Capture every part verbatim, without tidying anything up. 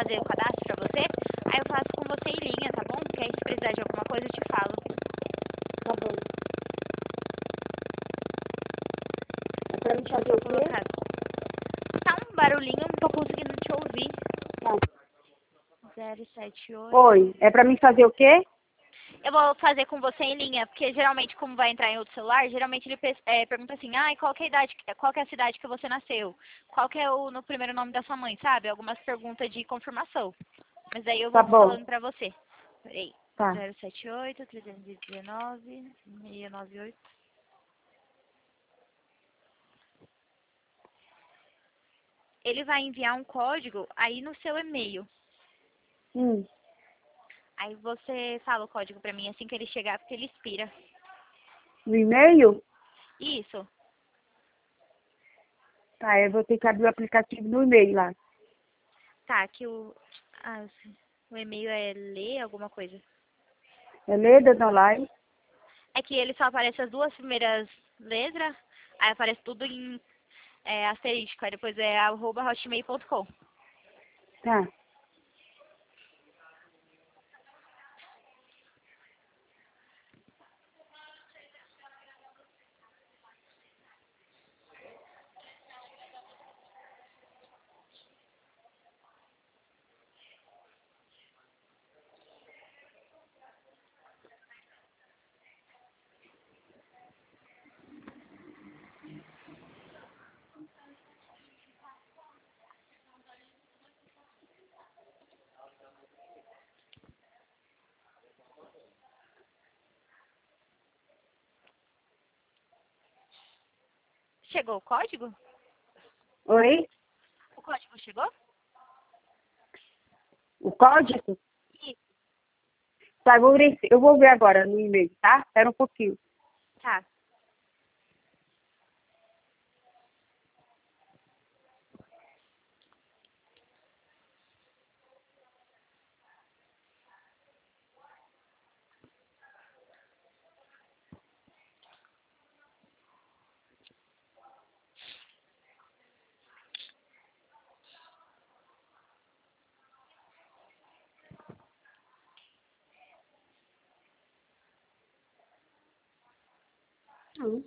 fazer o cadastro pra você, aí eu faço com você em linha, tá bom? Porque aí se precisar de alguma coisa eu te falo. Tá bom. É pra me fazer o quê? Colocar. Tá um barulhinho, não tô conseguindo te ouvir. Tá. zero sete oito. Oi, é pra mim fazer o quê? Eu vou fazer com você em linha, porque geralmente, como vai entrar em outro celular, geralmente ele pe- é, pergunta assim, ah, qual que é a idade, qual que é a cidade que você nasceu? Qual que é o no primeiro nome da sua mãe, sabe? Algumas perguntas de confirmação. Mas aí eu Tá vou bom. falando pra você. Peraí. Tá. zero sete oito, trezentos e dezenove, seiscentos e noventa e oito. Ele vai enviar um código aí no seu e-mail. Hum. Aí você fala o código pra mim assim que ele chegar, porque ele expira. No e-mail? Isso. Tá, eu vou ter que abrir o aplicativo no e-mail lá. Tá, que o... Ah, o e-mail é ler alguma coisa. É Leda Online? É que ele só aparece as duas primeiras letras, aí aparece tudo em é, asterístico, aí depois é arroba hotmail ponto com. Tá. Chegou o código? Oi? O código chegou? O código? Isso. Tá, eu vou ver, eu vou ver agora no e-mail, tá? Espera um pouquinho. Tá. Hum.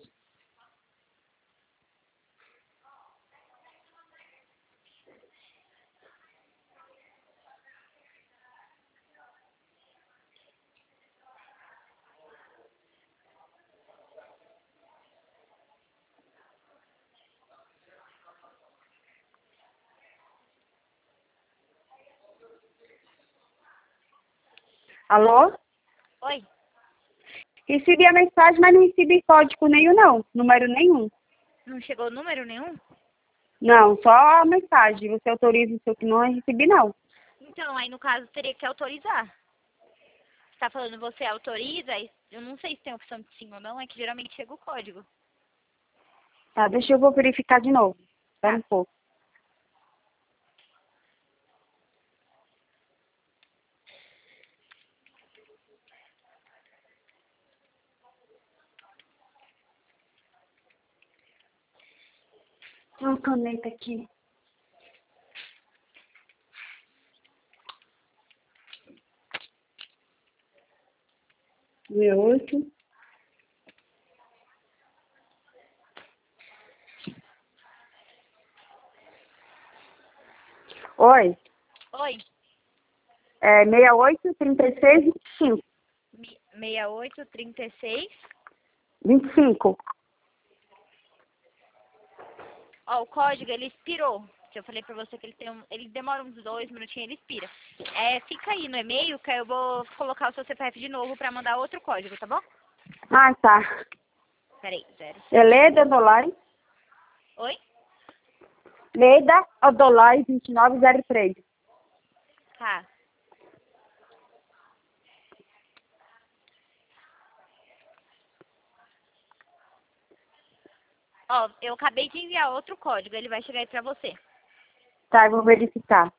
Alô? Oi? Recebi a mensagem, mas não recebi código nenhum, não. Número nenhum. Não chegou número nenhum? Não, só a mensagem. Você autoriza o seu que não recebi, não. Então, aí no caso teria que autorizar. Você tá falando você autoriza, aí eu não sei se tem opção de sim ou não, é que geralmente chega o código. Tá, deixa eu vou verificar de novo. Espera Tá. um pouco. Tem uma caneta aqui. Meu oito. Oi. Oi? É seis oito, trinta e seis, vinte e cinco. Mi- sessenta e oito, trinta e seis. vinte e cinco. Ó, o código, ele expirou. Que eu falei pra você que ele tem um, ele demora uns dois minutinhos, ele expira. É, fica aí no e-mail que eu vou colocar o seu C P F de novo pra mandar outro código, tá bom? Ah, tá. Peraí, zero. É Leda Odolai. Oi? Leda Odolai vinte e nove zero três. Tá. Ó, eu acabei de enviar outro código, ele vai chegar aí pra você. Tá, eu vou verificar.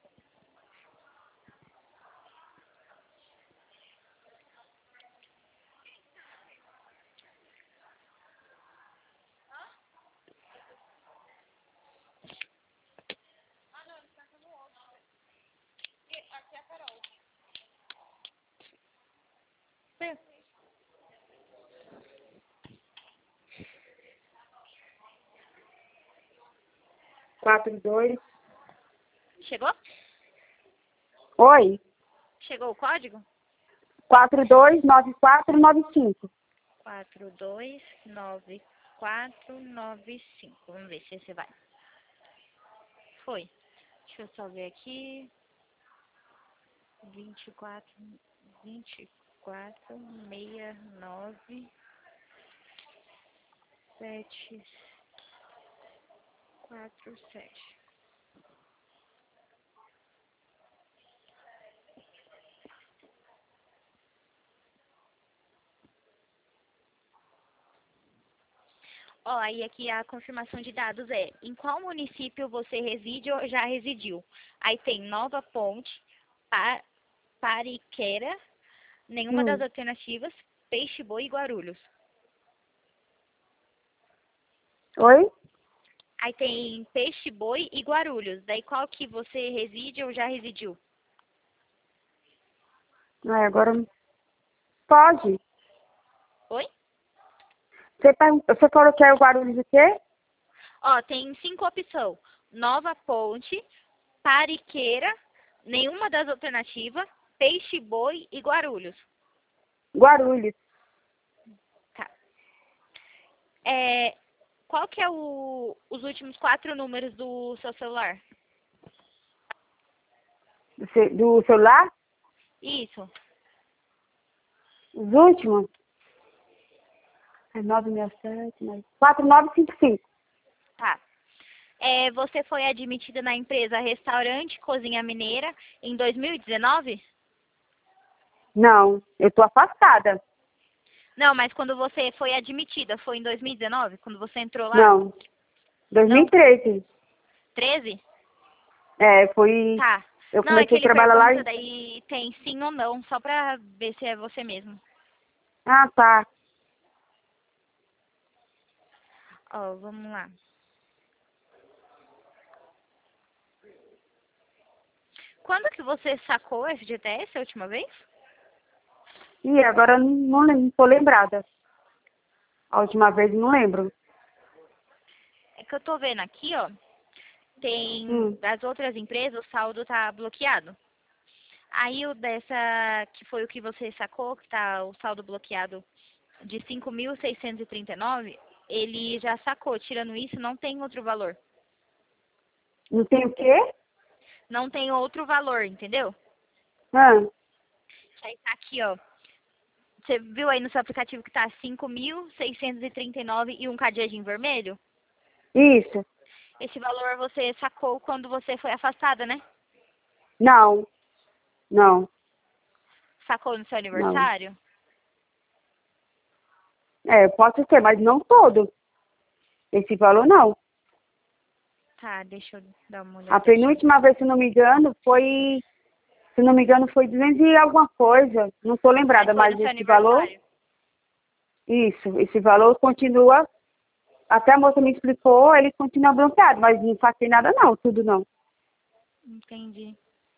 quatro dois. Chegou? Oi. Chegou o código? quatro dois nove quatro nove cinco. quatro dois nove quatro nove cinco. Vamos ver se esse vai. Foi. Deixa eu só ver aqui. vinte e quatro, vinte e quatro, sessenta e nove, sete, quatro, sete. Ó, aí aqui a confirmação de dados é: em qual município você reside ou já residiu? Aí tem Nova Ponte, pa Pariquera, nenhuma das Hum. alternativas, Peixe-Boi e Guarulhos. Oi? Aí tem Peixe-Boi e Guarulhos. Daí qual que você reside ou já residiu? Ah, agora pode. Oi? Você, pergun- você falou que é o Guarulhos de quê? Ó, tem cinco opções. Nova Ponte, Pariqueira, nenhuma das alternativas, Peixe-Boi e Guarulhos. Guarulhos. Tá. É, qual que é o, os últimos quatro números do seu celular? Do, ce- do celular? Isso. Os últimos? É nove seis sete, né? quatro nove cinco cinco. Tá. É, você foi admitida na empresa Restaurante Cozinha Mineira em dois mil e dezenove? Não, eu tô afastada. Não, mas quando você foi admitida, foi em dois mil e dezenove? Quando você entrou lá? Não, dois mil Não? e treze. treze? É, foi. Tá. Eu Não, é que comecei a ele trabalhar lá. pergunta, e- daí tem sim ou não, só pra ver se é você mesmo. Ah, tá. Ó, vamos lá. Quando que você sacou F G T S a última vez? Ih, agora eu não, não, lem- não tô lembrada. A última vez eu não lembro. É que eu tô vendo aqui, ó, tem Hum. das outras empresas o saldo tá bloqueado. Aí o dessa, que foi o que você sacou, que tá o saldo bloqueado de cinco mil seiscentos e trinta e nove, ele já sacou. Tirando isso, não tem outro valor. Não tem o quê? Não tem outro valor, entendeu? Ah, Aí tá aqui, ó. Você viu aí no seu aplicativo que tá cinco mil seiscentos e trinta e nove e um cadeadinho vermelho? isso. Esse valor você sacou quando você foi afastada, né? Não, não, Sacou no seu não. aniversário? É, pode ser, mas não todo. Esse valor não. Tá, deixa eu dar uma A olhada aqui. penúltima vez, se não me engano, foi. Se não me engano, foi duzentos e alguma coisa. Não tô Mas lembrada, foi mas no seu esse valor. aniversário? Isso, esse valor continua. Até a moça me explicou, ele continua bloqueado, mas não passei nada não, tudo não. Entendi.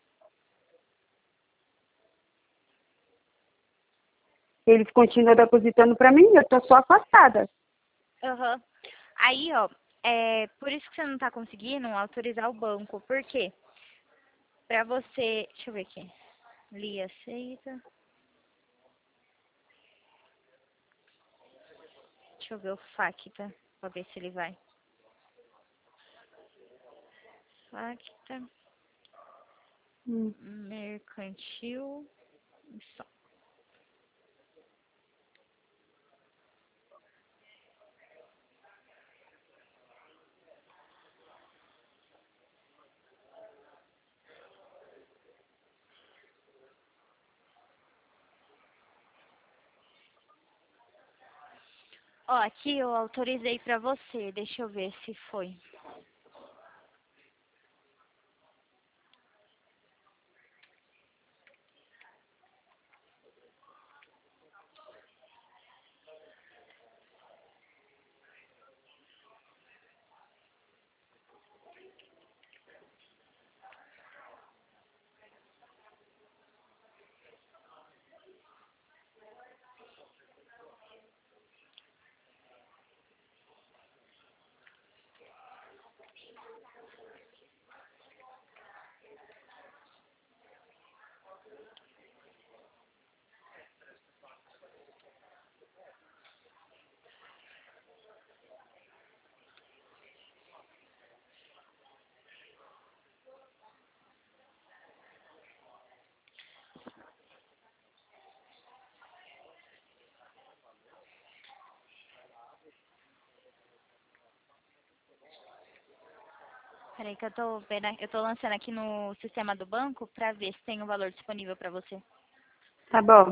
Eles continuam depositando para mim, eu tô só afastada. Aham. Aí, ó, é por isso que você não tá conseguindo autorizar o banco. Por quê? Pra você. Deixa eu ver aqui. Li aceita. Deixa eu ver o FACTA, pra ver se ele vai. FACTA, Hum. mercantil. Só. Ó, aqui eu autorizei pra você. Deixa eu ver se foi. Peraí que eu tô vendo, eu tô lançando aqui no sistema do banco pra ver se tem um valor disponível pra você. Tá bom.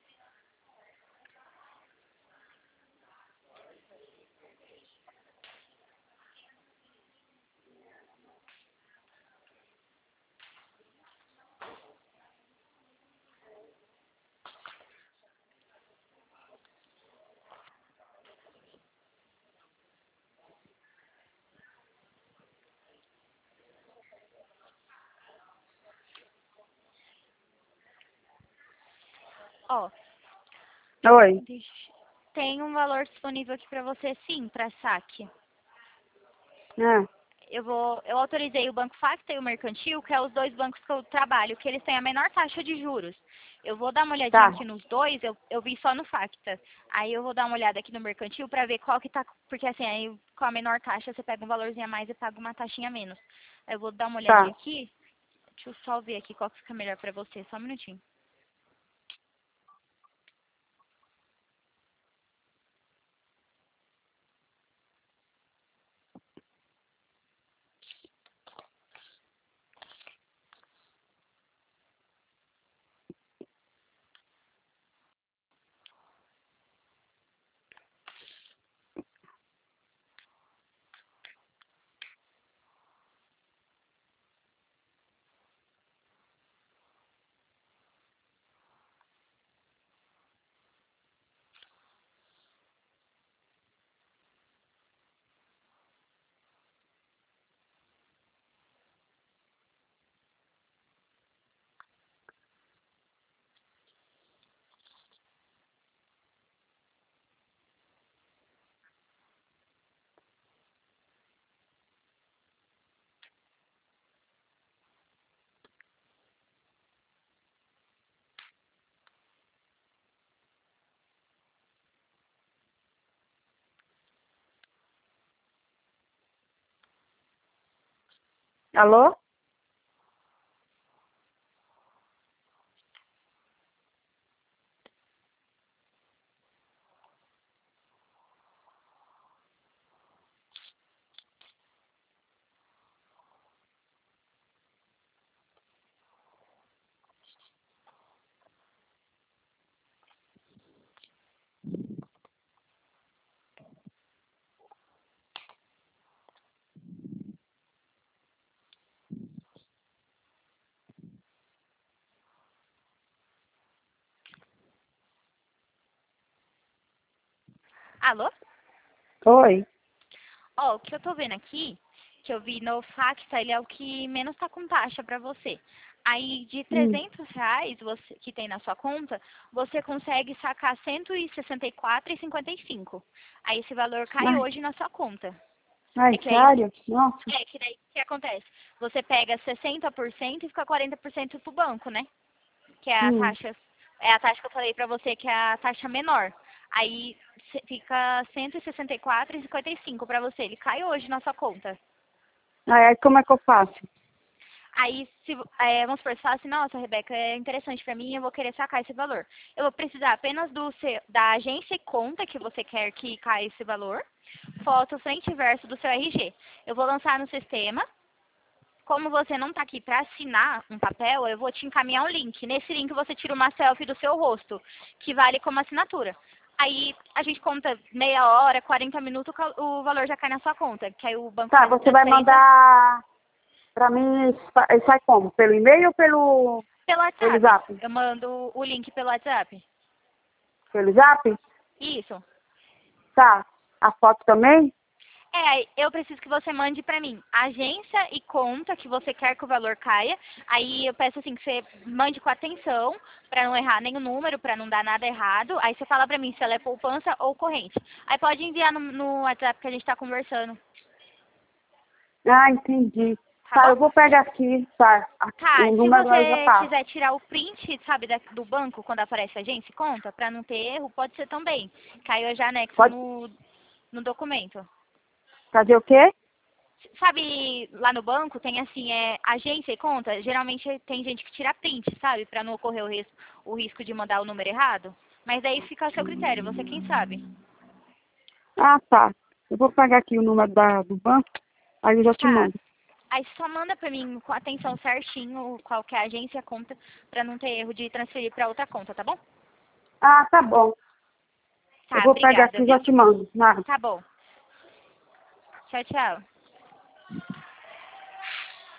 Ó, Oi. deixa- tem um valor disponível aqui pra você sim, pra saque. Ah, Eu vou, eu autorizei o Banco Facta e o Mercantil, que é os dois bancos que eu trabalho, que eles têm a menor taxa de juros. Eu vou dar uma olhadinha tá. aqui nos dois, eu, eu vi só no Facta. Aí eu vou dar uma olhada aqui no Mercantil pra ver qual que tá, porque assim, aí com a menor taxa você pega um valorzinho a mais e paga uma taxinha a menos. Aí eu vou dar uma olhadinha Tá. aqui, deixa eu só ver aqui qual que fica melhor pra você, só um minutinho. Alô? Alô? Oi. Ó, o que eu tô vendo aqui, que eu vi no Facta, ele é o que menos tá com taxa pra você. Aí, de Hum. trezentos reais você, que tem na sua conta, você consegue sacar cento e sessenta e quatro e cinquenta e cinco. Aí, esse valor cai Ai, hoje na sua conta. ai, É que aí, sério? Nossa. é que daí, o que acontece? Você pega sessenta por cento e fica quarenta por cento pro banco, né? Que é a Hum. taxa, é a taxa que eu falei pra você, que é a taxa menor. Aí se- fica cento e sessenta e quatro e cinquenta e cinco pra você. Ele cai hoje na sua conta. Ai, aí como é que eu faço? Aí, se, é, vamos supor, você fala assim, nossa, Rebeca, é interessante pra mim, eu vou querer sacar esse valor. Eu vou precisar apenas do seu, da agência e conta que você quer que caia esse valor, foto frente e verso do seu R G. Eu vou lançar no sistema. Como você não está aqui para assinar um papel, eu vou te encaminhar um link. Nesse link você tira uma selfie do seu rosto, que vale como assinatura. Aí a gente conta meia hora, quarenta minutos, o valor já cai na sua conta, que aí o banco Tá, faz a você vai transferência mandar pra mim, sa- sai como? Pelo e-mail ou pelo, pelo pelo WhatsApp. zap? Eu mando o link pelo WhatsApp. Pelo zap? Isso. Tá. A foto também? É, eu preciso que você mande pra mim agência e conta que você quer que o valor caia. Aí eu peço assim que você mande com atenção pra não errar nenhum número, pra não dar nada errado. Aí você fala pra mim se ela é poupança ou corrente. Aí pode enviar no, no WhatsApp que a gente tá conversando, Ah, entendi. tá Tá, bom? eu vou pegar aqui, tá. A- Tá, O se número aí já você tá. quiser tirar o print, sabe, da- do banco quando aparece agência e conta, pra não ter erro, pode ser também. Que aí eu já anexo Pode no, no documento. fazer o quê? Sabe, lá no banco tem assim, é agência e conta, geralmente tem gente que tira print, sabe? Pra não ocorrer o risco, o risco de mandar o número errado. Mas daí fica a seu critério, você quem sabe. Ah, tá. Eu vou pegar aqui o número da, do banco, aí eu já te Tá, mando. Aí só manda pra mim com atenção certinho qual que é a agência, a conta, pra não ter erro de transferir pra outra conta, tá bom? Ah, tá bom. Tá, Eu vou pegar obrigada, aqui e já viu? te mando. Nada. Tá bom. Tchau, tchau.